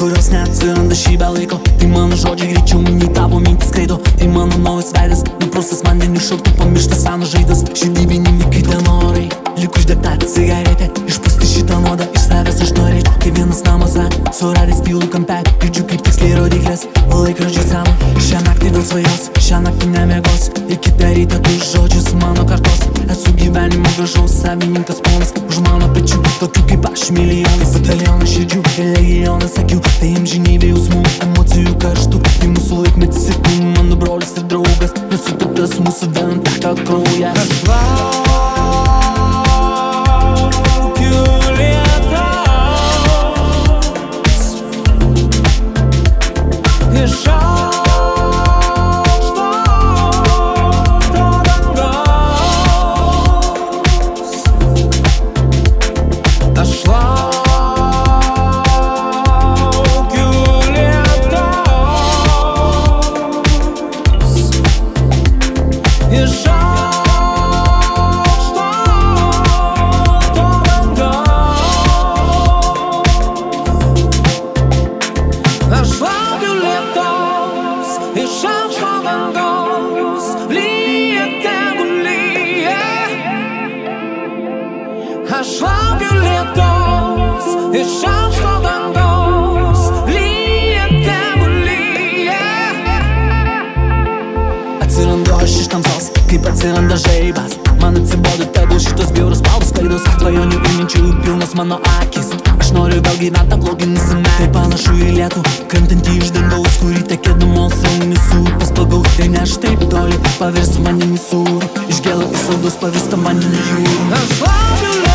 kurios neatsiranda šį be laiko. Tai mano žodžiai greičiau nei tavo mintis skraido. Tai mano naujas veidas, nuprustas vandeniu šaltu, pamirštas senas žaidas. Širdybiniai lyg tenorai, lyg uždegta cigaretė. Išpūsti šitą nuodą iš savęs aš norėčiau. Kaip vienas namuose, suradęs tylų kampelį. Girdžiu kaip tiksliai rodyklės, laikrodžiai seno. Šią naktį vėl svajos, šią naktį nemiegos. Ir kitą rytą du žodžius mano kartos. Esu gyvenimo gražaus savininkas ponas. Už mano pečių, tokių kaip aš milijonai. Batalionas širdžių ir legionas akių. Tai amžinybė jausmų, emocijų karštų. Tai mūsų laikmetis ir tu, mano brolis ir draugas. Nesutaptas mūsų vien teka kraujas. Aš laukiu lietaus iš aukšto dangaus. Aš laukiu lietaus iš aukšto dangaus. Aš laukiu lietaus iš aukšto dangaus. Lyja tegu lyja. Aš laukiu lietaus iš aukšto dangaus. Lyja tegu lyja. Atsirandu aš iš tamsos, kaip atsiranda žaibas. Man atsibodo tegul šitos bjaurus spalvos klaidos. Svajonių ir minčių pilnas mano akis. Aš noriu vėl gyventi aploginusi metai. Tai panašu į lietų, krantantį iš dangaus, kurį tekėdamos raumenis upės pagaus. Ir ne aš taip toli, pavirsta vandenį sūrų. Iš gėlo į saldus pavirsta vandenį jūrų. Aš laukiu lietaus